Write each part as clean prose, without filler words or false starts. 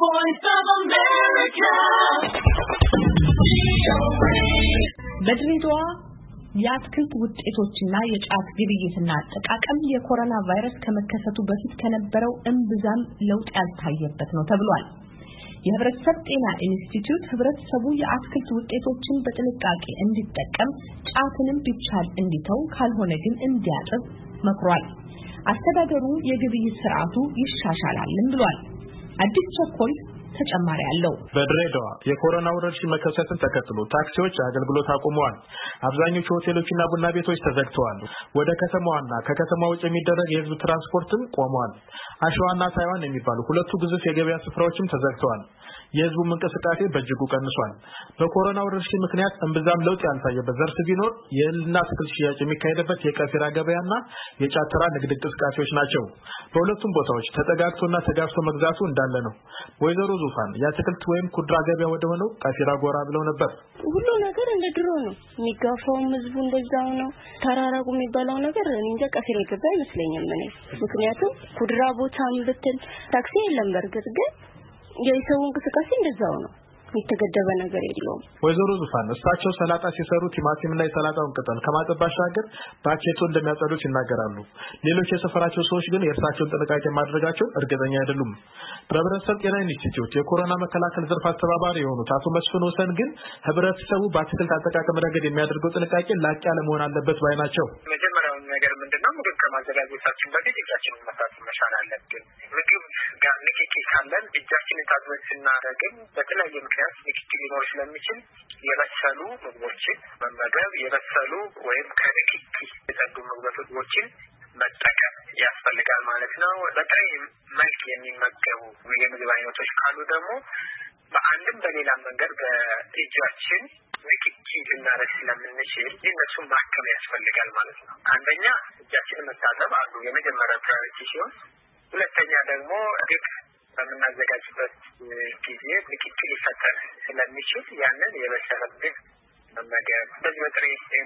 voice of America. በድሬዳዋ የአትክልት ውጤቶችና የጫት ግብይትና አጠቃቀም የኮሮና ቫይረስ ከመከሰቱ በፊት ከነበረው እምብዛም ለውጥ ያልታየበት ነው ተብሏል። የህብረተሰብ ጤና ኢንስቲትዩት ህብረተሰቡ የአትክልት ውጤቶችን በጥንቃቄ እንዲጠቀም ጫትንም ቢቻል እንዲተው ካልሆነ ግን እንዲያጥብ መክሯል። አስተዳደሩ የግብይት ስርዓቱ ይሻሻላልም ብሏል። አዲስ ቸኮል ተጨማሪ አለው። በድሬዳዋ የኮሮና ወረርሽኝ መከሰትን ተከትሎ ታክሲዎች አገልግሎት አቁመዋል። አብዛኞቹ ሆቴሎችና ቡና ቤቶች ተዘግተዋል። ወደ ከተማዋና ከከተማ ውጭ የሚደረግ የህዝብ ትራንስፖርትም ቆሟል። አሸዋና ታይዋን የሚባሉ ሁለቱ ግዙፍ የገበያ ስፍራዎችም ተዘግተዋል። የህዝቡ እንቅስቃሴ በእጅጉ ቀንሷል። በኮሮና ወረርሽኝ ምክንያት እምብዛም ለውጥ ያልታየበት ዘርፍ ቢኖር የእህልና አትክልት ሽያጭ የሚካሄድበት የቀፊራ ገበያና የጫተራ ንግድ እንቅስቃሴዎች ናቸው። በሁለቱም ቦታዎች ተጠጋግቶና ተጋፍቶ መግዛቱ እንዳለ ነው። ወይዘሮ ዙፋን የአትክልት ወይም ኩድራ ገበያ ወደ ሆነው ቀፊራ ጎራ ብለው ነበር። ሁሉ ነገር እንደ ድሮ ነው። የሚጋፋውም ህዝቡ እንደዛው ነው። ተራራቁ የሚባለው ነገር እንደ ቀፊራ ገበያ አይመስለኝም እኔ። ምክንያቱም ኩድራ ቦታም ብትል ታክሲ የለም። በርግጥ ግን የሰው እንቅስቃሴ እንደዛው ነው። የተገደበ ነገር የለውም። ወይዘሮ ዙፋን እሳቸው ሰላጣ ሲሰሩ ቲማቲምና የሰላጣውን ቅጠል ከማጠብ ባሻገር ባኬቶ እንደሚያጸዱት ይናገራሉ። ሌሎች የሰፈራቸው ሰዎች ግን የእርሳቸውን ጥንቃቄ ማድረጋቸው እርግጠኛ አይደሉም። በህብረተሰብ ጤና ኢንስቲትዩት የኮሮና መከላከል ዘርፍ አስተባባሪ የሆኑት አቶ መስፍን ወሰን ግን ህብረተሰቡ በአትክልት አጠቃቀም ረገድ የሚያደርገው ጥንቃቄ ላቅ ያለ መሆን አለበት ባይ ናቸው። መጀመሪያው ነገር ምንድነው? ምግብ ከማዘጋጀታችን በፊት እጃችንን መታጠብ መቻል አለብን። ምግብ ጋር ንክኪ ካለን እጃችንን ታጥበን ስናደርግም በተለያየ ምክንያት ንክኪ ሊኖር ስለሚችል የበሰሉ ምግቦችን መመገብ፣ የበሰሉ ወይም ከንክኪ የጸዱ ምግቦችን መጠቀም ያስፈልጋል ማለት ነው። በጥሬ መልክ የሚመገቡ የምግብ አይነቶች ካሉ ደግሞ በአንድም በሌላ መንገድ በእጃችን ንክኪ ልናደርግ ስለምንችል እነሱን ማከም ያስፈልጋል ማለት ነው። አንደኛ እጃችንን መታጠብ አንዱ የመጀመሪያ ፕራዮሪቲ ሲሆን፣ ሁለተኛ ደግሞ ምግብ በምናዘጋጅበት ጊዜ ንክኪ ሊፈጠር ስለሚችል ያንን የበሰለ ምግብ መመገብ በዚህ በጥሬ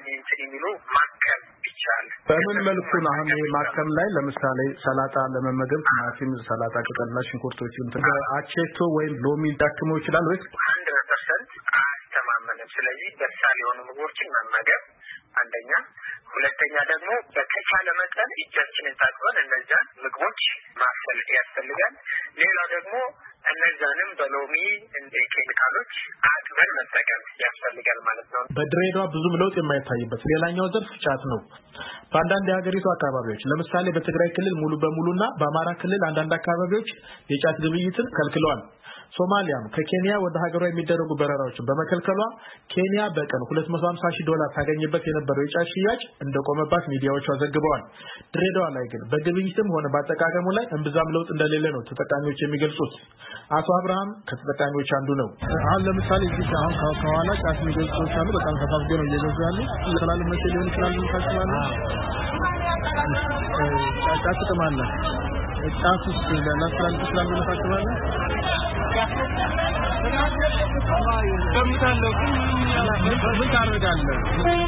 የሚሉ ማከም ይቻላል። በምን መልኩ ነው አሁን ማከም ላይ ለምሳሌ ሰላጣ ለመመገብ ቲማቲም፣ ሰላጣ ቅጠልና ሽንኩርቶችን አቼቶ ወይም ሎሚ ዳክመው ይችላል ወይስ 100% አስተማመንም? ስለዚህ በሳል የሆኑ ምግቦችን መመገብ አንደኛ፣ ሁለተኛ ደግሞ በተቻለ መጠን እጃችንን ታጥበን እነዛን ምግቦች ማፍሰል ያስፈልጋል። ሌላ ደግሞ እነዛንም በሎሚ እንደ ኬሚካሎች አጥበን መጠቀም ያስፈልጋል ማለት ነው። በድሬዳዋ ብዙም ለውጥ የማይታይበት ሌላኛው ዘርፍ ጫት ነው። በአንዳንድ የሀገሪቱ አካባቢዎች ለምሳሌ በትግራይ ክልል ሙሉ በሙሉና በአማራ ክልል አንዳንድ አካባቢዎች የጫት ግብይትን ከልክለዋል። ሶማሊያም ከኬንያ ወደ ሀገሯ የሚደረጉ በረራዎችን በመከልከሏ ኬንያ በቀን $250,000 ታገኝበት የነበረው የጫት ሽያጭ እንደቆመባት ሚዲያዎቿ ዘግበዋል። ድሬዳዋ ላይ ግን በግብይትም ሆነ በአጠቃቀሙ ላይ እምብዛም ለውጥ እንደሌለ ነው ተጠቃሚዎች የሚገልጹት። አቶ አብርሃም ከተጠቃሚዎች አንዱ ነው። አሁን ለምሳሌ እዚህ አሁን ከኋላ ጫት የሚገዙት አሉ። በጣም ተፋፍገው ነው እየገዙ ያሉት። ይችላል መሰለኝ ሊሆን ይችላል ታስባለህ? ጫት ጥቅም አለ። ጫት ውስጥ ለናስራል ይችላል ነው ታስባለህ? ከምታለው ምን ታደርጋለህ?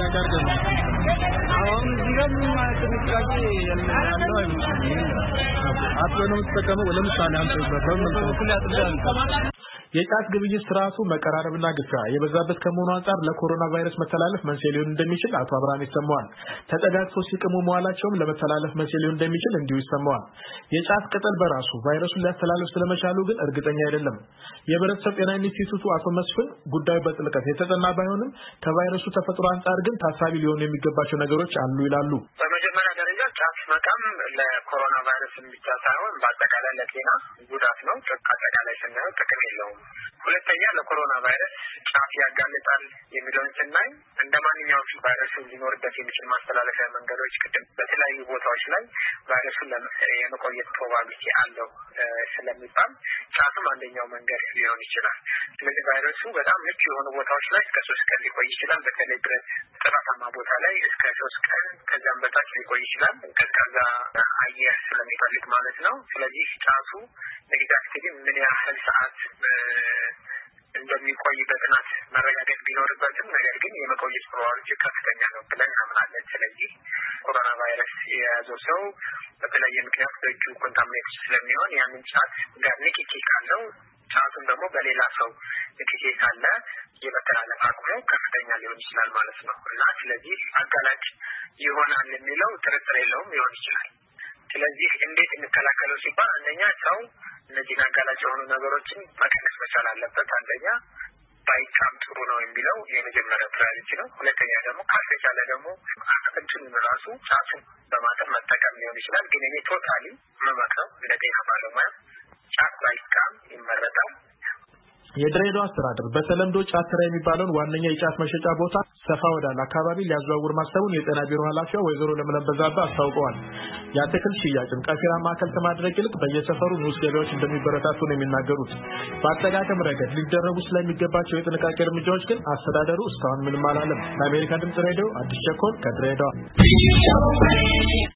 አሁን እዚህ ጋር ምን ማለት ጥንቃቄ ያለው አይመስልም። አጥበነው ተጠቀመው ለምሳሌ አንተ በመልኩ ሁሉ ያጥዳል። የጫት ግብይት ስርዓቱ መቀራረብና ግፊያ የበዛበት ከመሆኑ አንፃር ለኮሮና ቫይረስ መተላለፍ መንስኤ ሊሆን እንደሚችል አቶ አብርሃም ይሰማዋል። ተጠጋግተው ሲቅሙ መዋላቸውም ለመተላለፍ መንስኤ ሊሆን እንደሚችል እንዲሁ ይሰማዋል። የጫት ቅጠል በራሱ ቫይረሱን ሊያስተላልፍ ስለመቻሉ ግን እርግጠኛ አይደለም። የህብረተሰብ ጤና ኢንስቲትዩቱ አቶ መስፍን ጉዳዩ በጥልቀት የተጠና ባይሆንም ከቫይረሱ ተፈጥሮ አንፃር ግን ታሳቢ ሊሆኑ የሚገባቸው ነገሮች አሉ ይላሉ። በመጀመሪያ ደረጃ ጫት መቃም ለኮሮና ቫይረስ ብቻ ሳይሆን በአጠቃላይ ለጤና ጉዳት ነው። አጠቃላይ ስናየው ጥቅም የለውም። ሁለተኛ ለኮሮና ቫይረስ ጫት ያጋልጣል የሚለውን ስናይ እንደ ማንኛውም ቫይረሱ ሊኖርበት የሚችል ማስተላለፊያ መንገዶች ቅድም በተለያዩ ቦታዎች ላይ ቫይረሱን የመቆየት ፕሮባቢሊቲ አለው ስለሚባል ጫትም አንደኛው መንገድ ሊሆን ይችላል። ስለዚህ ቫይረሱ በጣም ምቹ የሆኑ ቦታዎች ላይ እስከ 3 ቀን ሊቆይ ይችላል። በተለይ ብረት ጥራታማ ቦታ ላይ እስከ 3 ቀን ከዛም በታች ሊቆይ ይችላል። ቀዝቃዛ አየር ስለሚፈልግ ማለት ነው። ስለዚህ ጫቱ ኤግዛክትሊ ምን ያህል ሰዓት እንደሚቆይ በጥናት መረጋገጥ ቢኖርበትም ነገር ግን የመቆየት ፕሮባቢሊቲ ከፍተኛ ነው ብለን እናምናለን። ስለዚህ ኮሮና ቫይረስ የያዘው ሰው በተለያየ ምክንያት በእጁ ኮንታሚኔት ስለሚሆን ያንን ጫት ጋር ንክኪ ካለው በሌላ ሰው ንክኪ ካለ የመተላለፍ አቅሙ ከፍተኛ ሊሆን ይችላል ማለት ነው እና ስለዚህ አጋላጭ ይሆናል የሚለው ጥርጥር የለውም ሊሆን ይችላል። ስለዚህ እንዴት እንከላከለው ሲባል አንደኛ ሰው እነዚህን አጋላጭ የሆኑ ነገሮችን መቀነስ መቻል አለበት። አንደኛ ባይቃም ጥሩ ነው የሚለው የመጀመሪያው ፕራዮሪቲ ነው። ሁለተኛ ደግሞ ካልተቻለ ደግሞ እንትኑን ራሱ ጫቱን በማጠን መጠቀም ሊሆን ይችላል። ግን እኔ ቶታሊ መመክረው እንደ ጤና ባለሙያ ጫት ባይቃም ይመረጣል። የድሬዳዋ አስተዳደር በተለምዶ ጫት ተራ የሚባለውን ዋነኛ የጫት መሸጫ ቦታ ሰፋ ወዳለ አካባቢ ሊያዘዋውር ማሰቡን የጤና ቢሮ ኃላፊዋ ወይዘሮ ለምለም በዛብህ አስታውቀዋል። የአትክልት ሽያጭም ቀፊራ ማዕከል ከማድረግ ይልቅ በየሰፈሩ ንዑስ ገበያዎች እንደሚበረታቱ ነው የሚናገሩት። በአጠቃቀም ረገድ ሊደረጉ ስለሚገባቸው የጥንቃቄ እርምጃዎች ግን አስተዳደሩ እስካሁን ምንም አላለም። ለአሜሪካ ድምጽ ሬዲዮ አዲስ ቸኮል ከድሬዳዋ